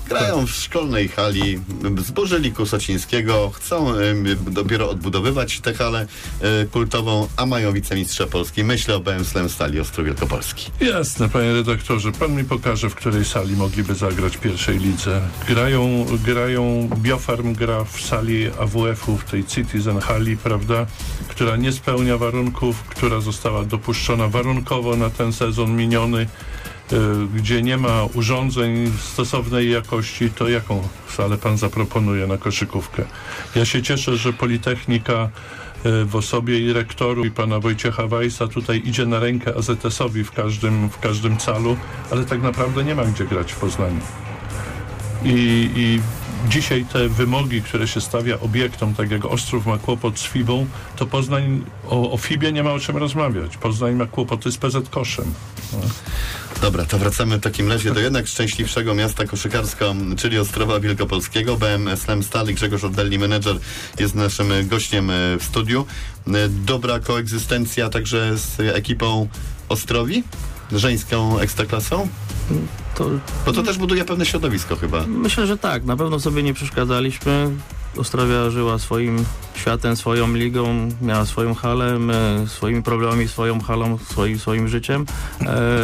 Grają w szkolnej hali, zburzyli Kusocińskiego, chcą y, dopiero odbudowywać tę halę y, kultową, a mają wicemistrza Polski. Myślę o B M Slam Stali Ostrów Wielkopolski. Jasne, panie redaktorze. Pan mi pokaże, w której sali mogliby zagrać w pierwszej lidze. Grają, grają, Biofarm gra w sali A W F-u, w tej Citizen Hali, prawda, która nie spełnia warunków, która została dopuszczona warunkowo na ten sezon miniony, gdzie nie ma urządzeń stosownej jakości, to jaką salę pan zaproponuje na koszykówkę? Ja się cieszę, że Politechnika w osobie i rektoru i pana Wojciecha Weissa tutaj idzie na rękę A Z S-owi w każdym, w każdym calu, ale tak naprawdę nie ma gdzie grać w Poznaniu. I, i dzisiaj te wymogi, które się stawia obiektom, tak jak Ostrów ma kłopot z Fibą, to Poznań o, o Fibie nie ma o czym rozmawiać. Poznań ma kłopoty z P Z Koszem. No. Dobra, to wracamy w takim razie do jednak szczęśliwszego miasta koszykarsko, czyli Ostrowa Wielkopolskiego. B M Slam Stali, Grzegorz Oddelli, menedżer, jest naszym gościem w studiu. Dobra koegzystencja także z ekipą Ostrowi? Żeńską ekstraklasą? To, Bo to też buduje pewne środowisko chyba. Myślę, że tak. Na pewno sobie nie przeszkadzaliśmy. Ostrowia żyła swoim światem, swoją ligą, miała swoją halę, my swoimi problemami, swoją halą, swoim, swoim życiem. Eee,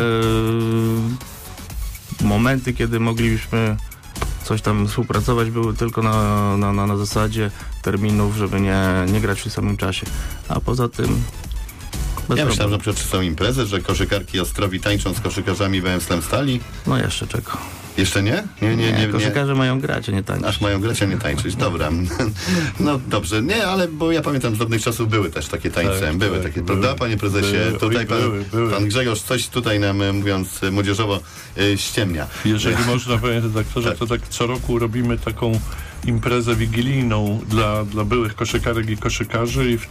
momenty, kiedy mogliśmy coś tam współpracować, były tylko na, na, na, na zasadzie terminów, żeby nie, nie grać w tym samym czasie. A poza tym bez ja myślałem, że problemu. na przykład czy są imprezy, że koszykarki Ostrowi tańczą z koszykarzami B M Slam Stali. No jeszcze czego. Jeszcze nie? Nie, nie, nie. nie. Koszykarze mają grać, a nie tańczyć. Aż mają grać, a nie tańczyć. Dobra. No dobrze. Nie, ale bo ja pamiętam, z dawnych czasów były też takie tańce. Tak, były tak, takie, były, prawda, panie prezesie? były, tutaj oj, pan, były, były. pan Grzegorz coś tutaj nam, mówiąc młodzieżowo, yy, ściemnia. Jeżeli można, panie redaktorze, Tak. to tak co roku robimy taką imprezę wigilijną dla, dla byłych koszykarek i koszykarzy i w,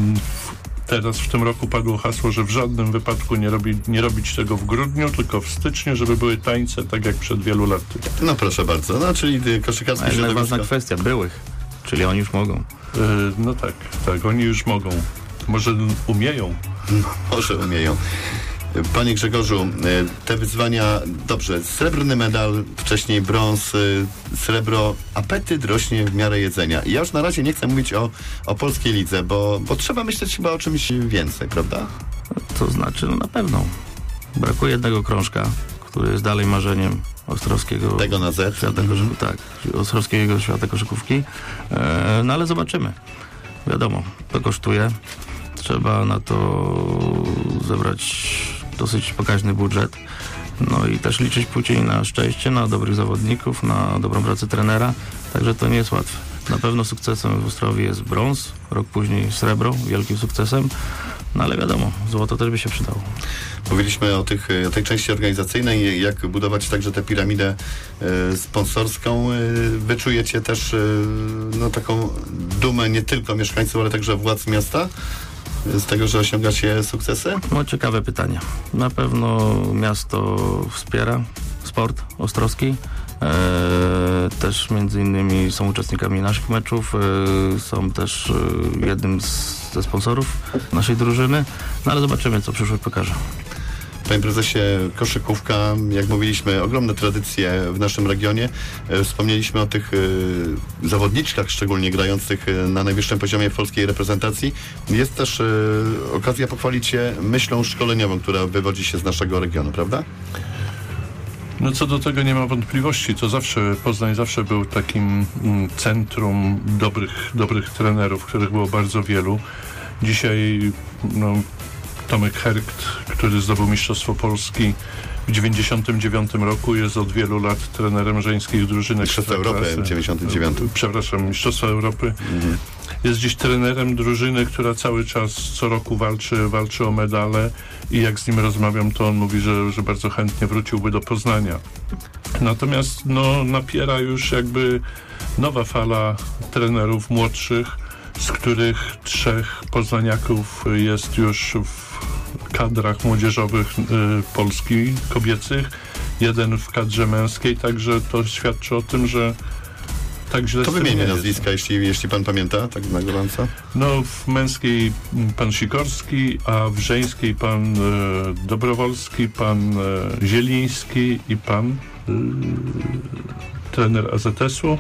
w, teraz w tym roku padło hasło, że w żadnym wypadku nie, robi, nie robić tego w grudniu, tylko w styczniu, żeby były tańce tak jak przed wielu laty. No proszę bardzo. No, czyli yy, koszykarskie Ale ważna środowisko. kwestia, byłych, czyli oni już mogą. Yy, no tak, tak, oni już mogą. Może umieją. Może umieją. Panie Grzegorzu, te wyzwania, dobrze, srebrny medal, wcześniej brąz, srebro, apetyt rośnie w miarę jedzenia. I ja już na razie nie chcę mówić o, o polskiej lidze, bo, bo trzeba myśleć chyba o czymś więcej, prawda? To znaczy, no na pewno. Brakuje jednego krążka, który jest dalej marzeniem ostrowskiego Tego na Z. świata koszykówki. Tak, ostrowskiego świata koszykówki. E, no ale zobaczymy. Wiadomo, to kosztuje. Trzeba na to zebrać dosyć pokaźny budżet. No i też liczyć później na szczęście, na dobrych zawodników, na dobrą pracę trenera. Także to nie jest łatwe. Na pewno sukcesem w Ostrowi jest brąz, rok później srebro, wielkim sukcesem. No ale wiadomo, złoto też by się przydało. Mówiliśmy o, tych, o tej części organizacyjnej, jak budować także tę piramidę e, sponsorską. E, wy czujecie też e, no, taką dumę nie tylko mieszkańców, ale także władz miasta z tego, że osiągacie sukcesy? No ciekawe pytanie. Na pewno miasto wspiera sport ostrowski. E, też między innymi są uczestnikami naszych meczów, e, są też e, jednym z, ze sponsorów naszej drużyny. No ale zobaczymy, co przyszłość pokaże. Panie prezesie, koszykówka, jak mówiliśmy, ogromne tradycje w naszym regionie. E, Wspomnieliśmy o tych e, zawodniczkach, szczególnie grających e, na najwyższym poziomie w polskiej reprezentacji. Jest też e, okazja pochwalić się myślą szkoleniową, która wywodzi się z naszego regionu, prawda? No co do tego nie ma wątpliwości. To zawsze, Poznań zawsze był takim mm, centrum dobrych, dobrych trenerów, których było bardzo wielu. Dzisiaj no, Tomek Herkt, który zdobył Mistrzostwo Polski w dziewięćdziesiątym dziewiątym roku, jest od wielu lat trenerem żeńskich drużynek. Mistrzostwa Europy w dziewięćdziesiątym dziewiątym. Przepraszam, Mistrzostwa Europy. Mhm. Jest dziś trenerem drużyny, która cały czas, co roku walczy, walczy o medale i jak z nim rozmawiam, to on mówi, że, że bardzo chętnie wróciłby do Poznania. Natomiast no, napiera już jakby nowa fala trenerów młodszych, z których trzech poznaniaków jest już w kadrach młodzieżowych y, Polski kobiecych, jeden w kadrze męskiej, także to świadczy o tym, że tak źle To z tym wymienię nie jest. nazwiska, jeśli, jeśli pan pamięta, tak na gorąco. No, w męskiej pan Sikorski, a w żeńskiej pan e, Dobrowolski, pan e, Zieliński i pan e, trener A Z S-u.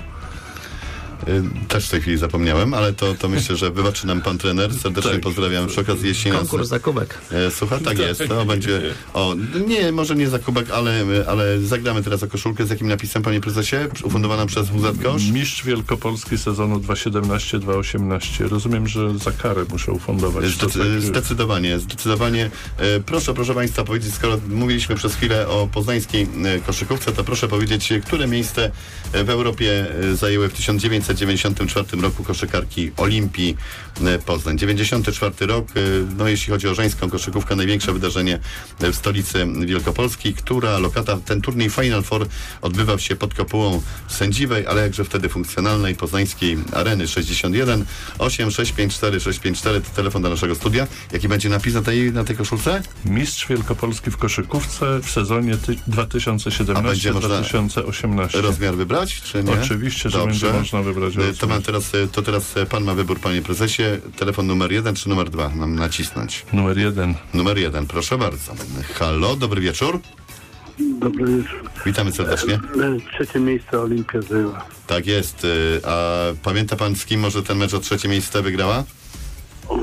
Też w tej chwili zapomniałem, ale to, to myślę, że wybaczy nam pan trener. Serdecznie tak. pozdrawiam. Przy okazji, jeśli nas Konkurs za kubek. e, słucha, tak jest. To będzie. O, nie, może nie za kubek, ale, ale zagramy teraz o koszulkę. Z jakim napisem, panie prezesie? Ufundowana przez W Z Kosz? Mistrz Wielkopolski sezonu dwa tysiące siedemnaście dwa tysiące osiemnaście. Rozumiem, że za karę muszę ufundować. Zdecy- To tak, zdecydowanie, zdecydowanie. E, proszę, proszę państwa, powiedzieć, skoro mówiliśmy przez chwilę o poznańskiej e, koszykówce, to proszę powiedzieć, które miejsce w Europie e, zajęły w tysiąc dziewięćset dziewięćdziesiątym czwartym roku koszykarki Olimpii e, Poznań. dziewięćdziesiąty czwarty rok, e, no jeśli chodzi o żeńską koszykówkę, największe wydarzenie w stolicy Wielkopolski, która lokata, ten turniej Final Four odbywał się pod kopułą sędziwej, ale jakże wtedy funkcjonalnej poznańskiej areny. Sześćdziesiąt jeden osiem sześć pięć cztery sześć pięć cztery to telefon do naszego studia. Jaki będzie napis na tej, na tej koszulce? Mistrz Wielkopolski w koszykówce w sezonie ty- dwa tysiące siedemnastym dwa tysiące osiemnastym. Rozmiar wybrać, czy nie? Oczywiście, że Dobrze. będzie można wybrać. E, To, mam teraz, e, to teraz e, pan ma wybór, panie prezesie. Telefon numer jeden czy numer dwa? Mam nacisnąć. Numer jeden. Numer jeden, proszę bardzo. Halo, dobry wieczór. Dobry wieczór. Witamy serdecznie. E, Trzecie miejsce Olimpia zajęła. Tak jest. e, A pamięta pan, z kim może ten mecz o trzecie miejsce wygrała? O,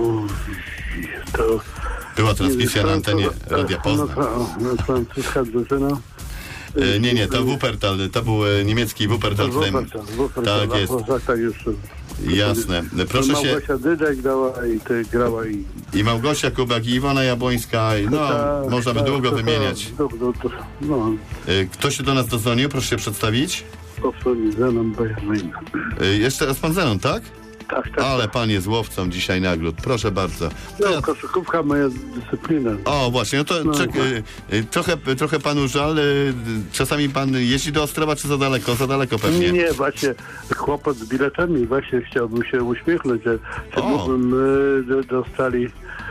to... Była transmisja na antenie Radia Poznań. No, no, francuska drużyna. E, Nie, nie, to Wuppertal, to był e, niemiecki Wuppertal. Wuppertal, Wuppertal. Tak jest. Tak, tak już. Jasne. Proszę się. Małgosia Dydek grała i ty grała i... I Małgosia Kubak, i Iwona Jabłońska, i no, Tak, można by tak, długo to- wymieniać. to- to- to- No, E, Kto się do nas dodzwonił? Proszę się przedstawić. powoli Zenon Bajerzyna. E, Jeszcze raz pan Zenon, tak? Tak, tak. Ale pan jest łowcą dzisiaj nagród. Proszę bardzo. To ja... No, koszykówka moja dyscyplina. O, właśnie, no to No, czek, y, y, trochę, trochę panu żal. Y, czasami pan jeździ do Ostrowa, czy za daleko? Za daleko pewnie. Nie, właśnie kłopot z biletami, właśnie chciałbym się uśmiechnąć, że, że O. mógłbym y, do- dostali y,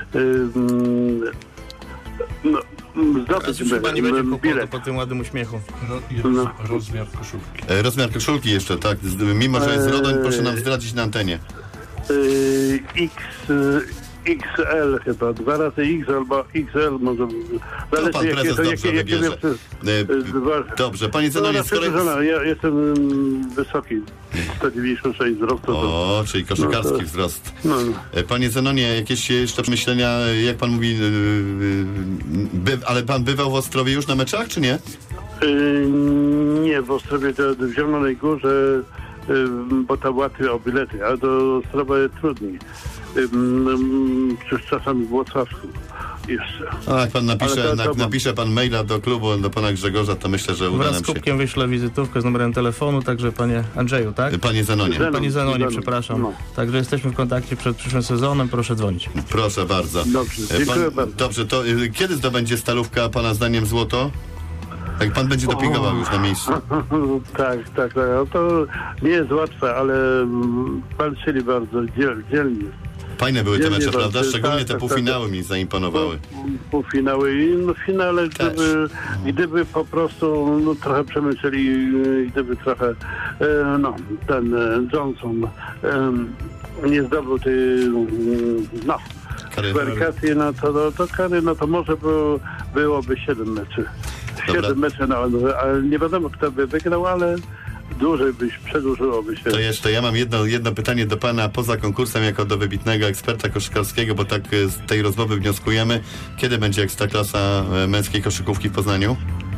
mm, no, zdobyć Już chyba nie będzie m, kłopotu bilet. po tym ładnym uśmiechu. Ro- i No. roz- rozmiar koszulki. E, Rozmiar koszulki jeszcze, tak. Z- Mimo, że jest z Rodoń, proszę nam zdradzić na antenie. Y, X, y, X L chyba, dwa razy X albo X L może. To pan prezes dobrze wybierze. E, Dobrze. Dobrze, panie No, Zenonie, na skoro... przykład, ja jestem mm, wysoki, sto dziewięćdziesiąt sześć wzrostu. to- O, czyli koszykarski No to- wzrost. No, no. E, Panie Zenonie, jakieś jeszcze przemyślenia, jak pan mówi, y, y, by, ale pan bywał w Ostrowie już na meczach, czy nie? Y, nie, w Ostrowie to w Zielonej Górze, y, bo tam łatwiej o bilety, a do Ostrowa jest trudniej. Y, mm, Przecież czasami w Włocławsku jeszcze. A jak pan napisze, Ale to- to jak mam. napisze pan maila do klubu, do pana Grzegorza, to myślę, że uda Wraz nam z się. kubkiem wyślę wizytówkę z numerem telefonu, także panie Andrzeju, tak? Panie Zenonie, Zenon. Pani Zenonie, Zenon. przepraszam. No. Także jesteśmy w kontakcie przed przyszłym sezonem, proszę dzwonić. proszę bardzo. Dobrze, E, dziękuję bardzo. Dobrze, to y, kiedy zdobędzie Stalówka pana zdaniem złoto? Jak pan będzie dopingował już na miejscu. tak, tak, tak. No to nie jest łatwe, ale mm, walczyli bardzo dziel, dzielnie. Fajne były te Dzielnie mecze, walczy, prawda? Szczególnie tak, te tak, półfinały tak. mi zaimponowały. Półfinały i no, w finale, Też. gdyby, gdyby po prostu no, trochę przemyśleli, y, gdyby trochę e, no, ten e, Johnson e, nie zdobył tej mm, no, Kary- weryfikacji, no to, to, to kary, no to może było, byłoby siedem meczy. Dobra. Siedem meczy, no, ale nie wiadomo kto by wygrał, ale dłużej byś, przedłużyłoby się. To jeszcze ja mam jedno, jedno pytanie do pana poza konkursem jako do wybitnego eksperta koszykarskiego, bo tak e, z tej rozmowy wnioskujemy. Kiedy będzie ekstraklasa e, męskiej koszykówki w Poznaniu?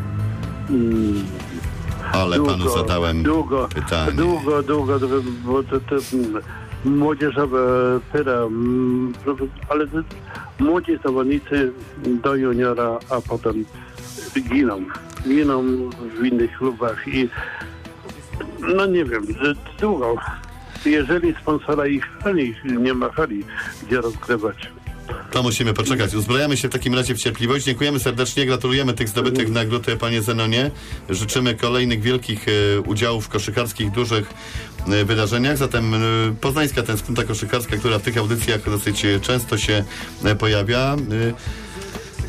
Mm. Ale panu zadałem długo, pytanie. Długo, długo, długo, bo to, to mm, młodzieżowe pyra, mm, ale to, młodzi zawodnicy do juniora, a potem giną. Giną w innych klubach i no nie wiem, że długo. Jeżeli sponsora ich hali, nie ma hali, gdzie rozgrywać. To musimy poczekać. Uzbrajamy się w takim razie w cierpliwość. Dziękujemy serdecznie, gratulujemy tych zdobytych nagród, panie Zenonie. Życzymy kolejnych wielkich e, udziałów w koszykarskich, dużych e, wydarzeniach. Zatem e, poznańska tęsknota koszykarska, która w tych audycjach dosyć często się e, pojawia. E,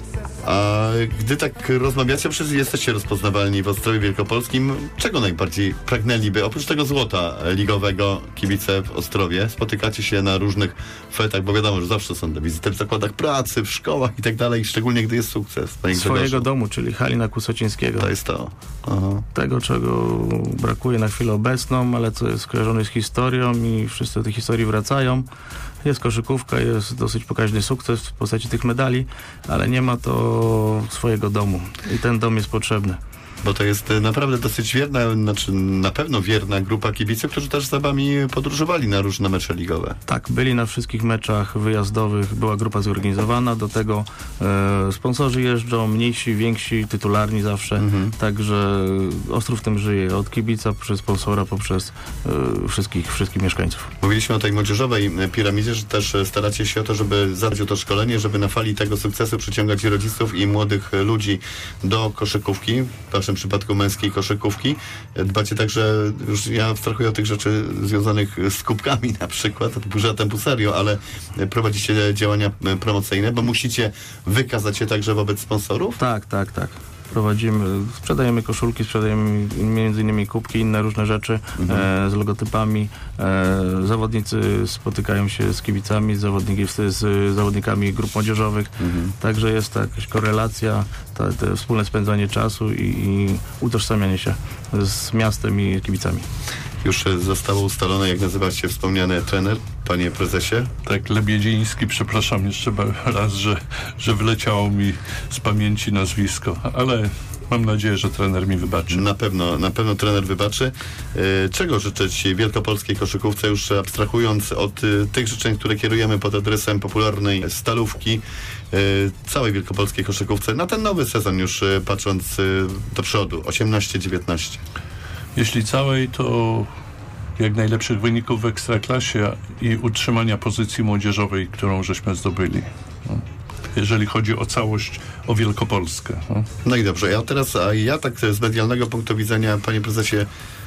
A gdy tak rozmawiacie, przecież jesteście rozpoznawalni w Ostrowie Wielkopolskim, czego najbardziej pragnęliby? Oprócz tego złota ligowego kibice w Ostrowie, spotykacie się na różnych fetach, bo wiadomo, że zawsze są wizyty w zakładach pracy, w szkołach i tak dalej, szczególnie gdy jest sukces. Panie Swojego Grzegorzu. domu, czyli Halina Kusocińskiego. To jest to. Aha. Tego, czego brakuje na chwilę obecną, ale co jest skojarzone z historią i wszyscy do tej historii wracają. Jest koszykówka, jest dosyć pokaźny sukces w postaci tych medali, ale nie ma to swojego domu i ten dom jest potrzebny. Bo to jest naprawdę dosyć wierna, znaczy na pewno wierna grupa kibiców, którzy też za wami podróżowali na różne mecze ligowe. Tak, byli na wszystkich meczach wyjazdowych, była grupa zorganizowana, do tego e, sponsorzy jeżdżą, mniejsi, więksi, tytularni zawsze, mhm. Także Ostrów tym żyje, od kibica przez sponsora, poprzez e, wszystkich, wszystkich mieszkańców. Mówiliśmy o tej młodzieżowej piramidzie, że też staracie się o to, żeby zadbać o to szkolenie, żeby na fali tego sukcesu przyciągać rodziców i młodych ludzi do koszykówki, w waszym przypadku męskiej koszykówki. Dbacie także, już ja abstrahuję od tych rzeczy związanych z kubkami na przykład, żartem pół serio, ale prowadzicie działania promocyjne, bo musicie wykazać się także wobec sponsorów? Tak, tak, tak. Prowadzimy, sprzedajemy koszulki, sprzedajemy między innymi kubki, inne różne rzeczy mhm. e, z logotypami. E, zawodnicy spotykają się z kibicami, z, zawodniki, z, z zawodnikami grup młodzieżowych. Mhm. Także jest to jakaś korelacja, to, to wspólne spędzanie czasu i, i utożsamianie się z miastem i kibicami. Już zostało ustalone, jak nazywa się wspomniany trener, panie prezesie? Tak, Lebiedziński, przepraszam jeszcze raz, że, że wyleciało mi z pamięci nazwisko, ale mam nadzieję, że trener mi wybaczy. Na pewno, na pewno trener wybaczy. E, czego życzyć wielkopolskiej koszykówce, już abstrahując od e, tych życzeń, które kierujemy pod adresem popularnej Stalówki, e, całej wielkopolskiej koszykówce, na ten nowy sezon już e, patrząc e, do przodu, osiemnaście dziewiętnaście. Jeśli całej, to jak najlepszych wyników w Ekstraklasie i utrzymania pozycji młodzieżowej, którą żeśmy zdobyli. No. Jeżeli chodzi o całość, o Wielkopolskę. No, no i dobrze, ja teraz, a ja tak z medialnego punktu widzenia, panie prezesie,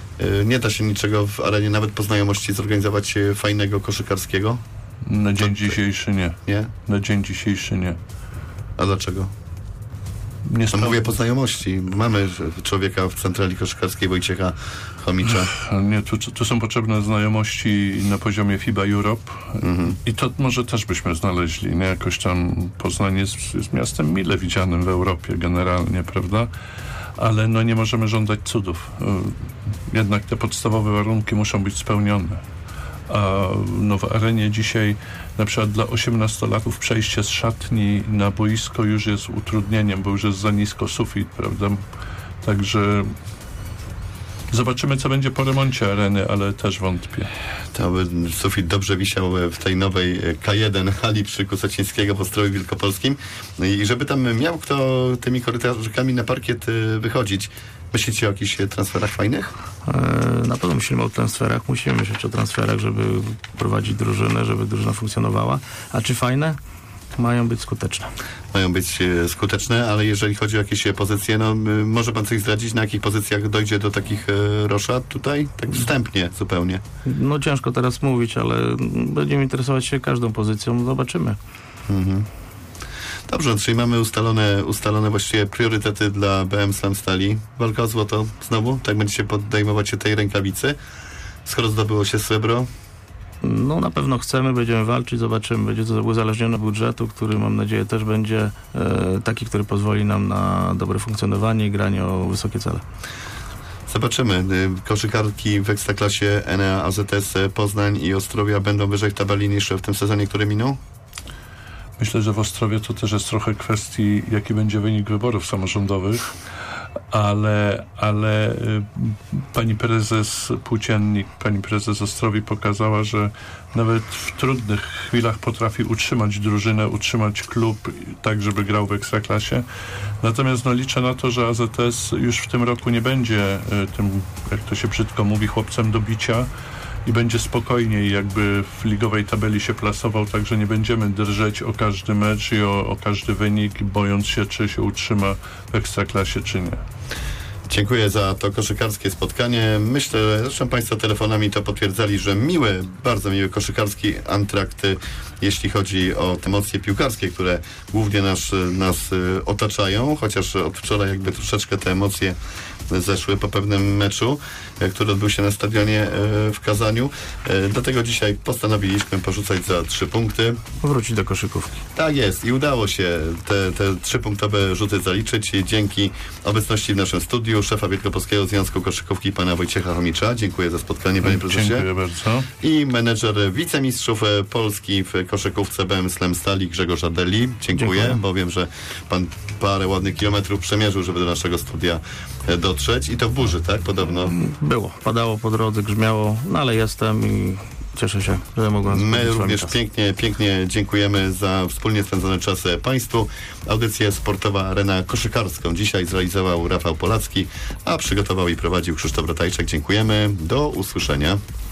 nie da się niczego w arenie, nawet po znajomości, zorganizować fajnego koszykarskiego? Na dzień to, dzisiejszy nie. Nie? Na dzień dzisiejszy nie. A dlaczego? Nie no mówię po znajomości. Mamy człowieka w centrali koszykarskiej, Wojciecha Chomicza. Nie, tu, tu są potrzebne znajomości na poziomie FIBA Europe mhm. i to może też byśmy znaleźli, nie? Jakoś tam Poznań jest, jest miastem mile widzianym w Europie generalnie, prawda? Ale no nie możemy żądać cudów. Jednak te podstawowe warunki muszą być spełnione. A no w arenie dzisiaj na przykład dla osiemnastolatków przejście z szatni na boisko już jest utrudnieniem, bo już jest za nisko sufit, prawda? Także zobaczymy, co będzie po remoncie areny, ale też wątpię. To by sufit dobrze wisiał w tej nowej K jeden hali przy Kusocińskiego w Ostrowie Wielkopolskim. I żeby tam miał kto tymi korytarzykami na parkiet wychodzić. Myślicie o jakichś transferach fajnych? E, na pewno myślimy o transferach. Musimy myśleć o transferach, żeby prowadzić drużynę, żeby drużyna funkcjonowała. A czy fajne? Mają być skuteczne. Mają być e, skuteczne, ale jeżeli chodzi o jakieś pozycje, no y, może pan coś zdradzić, na jakich pozycjach dojdzie do takich e, roszad tutaj? Tak wstępnie zupełnie. No ciężko teraz mówić, ale będziemy interesować się każdą pozycją. Zobaczymy. Mhm. Dobrze, czyli mamy ustalone, ustalone właściwie priorytety dla B M Slam Stali. Walka o złoto znowu? Tak będziecie podejmować się tej rękawicy? Skoro zdobyło się srebro? No na pewno chcemy, będziemy walczyć, zobaczymy. Będzie to uzależnione od budżetu, który mam nadzieję też będzie e, taki, który pozwoli nam na dobre funkcjonowanie i granie o wysokie cele. Zobaczymy. Koszykarki w Ekstraklasie N E A, A Z S, Poznań i Ostrowia będą wyżej w tabeli niż w tym sezonie, który minął? Myślę, że w Ostrowie to też jest trochę kwestii, jaki będzie wynik wyborów samorządowych, ale, ale y, pani prezes Płóciennik, pani prezes Ostrowi pokazała, że nawet w trudnych chwilach potrafi utrzymać drużynę, utrzymać klub tak, żeby grał w Ekstraklasie. Natomiast no, liczę na to, że A Z S już w tym roku nie będzie y, tym, jak to się brzydko mówi, chłopcem do bicia, i będzie spokojniej jakby w ligowej tabeli się plasował, także nie będziemy drżeć o każdy mecz i o, o każdy wynik, bojąc się, czy się utrzyma w Ekstraklasie, czy nie. Dziękuję za to koszykarskie spotkanie. Myślę, zresztą Państwo telefonami to potwierdzali, że miły, bardzo miły koszykarski antrakt, jeśli chodzi o te emocje piłkarskie, które głównie nas, nas otaczają, chociaż od wczoraj jakby troszeczkę te emocje zeszły po pewnym meczu, który odbył się na stadionie w Kazaniu. Dlatego dzisiaj postanowiliśmy porzucać za trzy punkty. Wrócić do koszykówki. Tak jest i udało się te, te trzypunktowe rzuty zaliczyć dzięki obecności w naszym studiu szefa Wielkopolskiego Związku Koszykówki pana Wojciecha Chomicza. Dziękuję za spotkanie, panie prezesie. Dziękuję bardzo. I menedżer wicemistrzów Polski w koszykówce B M Slam Stali Grzegorz Adeli. Dziękuję, Dziękuję, bo wiem, że pan parę ładnych kilometrów przemierzył, żeby do naszego studia dotrzeć i to w burzy, tak? Podobno. Było, padało po drodze, grzmiało, no ale jestem i cieszę się, że mogłem My spędzić z wami również czas. pięknie, pięknie dziękujemy za wspólnie spędzony czas Państwu. Audycję Sportowa Arena Koszykarską dzisiaj zrealizował Rafał Polacki, a przygotował i prowadził Krzysztof Ratajczak. Dziękujemy. Do usłyszenia.